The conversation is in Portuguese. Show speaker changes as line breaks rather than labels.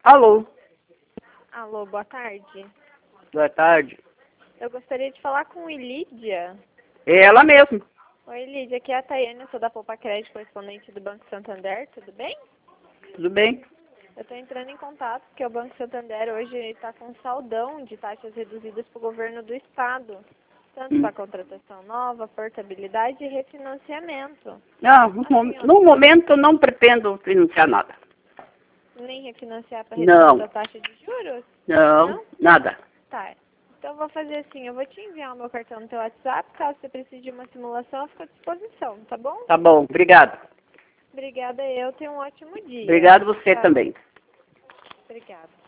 Alô,
Alô, boa tarde.
boa tarde.
Eu gostaria de falar com Ilídia.
É ela mesmo.
Oi, Lídia, aqui é a Tayane, eu sou da Poupa Crédito, correspondente do Banco Santander, tudo bem?
Tudo bem?
Eu estou entrando em contato porque o Banco Santander hoje está com saldão de taxas reduzidas para o governo do estado, tanto para contratação nova, portabilidade e refinanciamento.
Não,
Assim, ó,
no momento não pretendo financiar nada.
nem refinanciar para
Não,
reduzir a taxa de juros?
não, nada.
Tá. Então eu vou fazer assim, eu vou te enviar o meu cartão no teu WhatsApp, caso você precise de uma simulação, eu fico à disposição, tá bom?
Tá bom, obrigado.
Obrigada, eu tenho um ótimo dia.
Obrigado você
Tchau.
também.
Obrigada.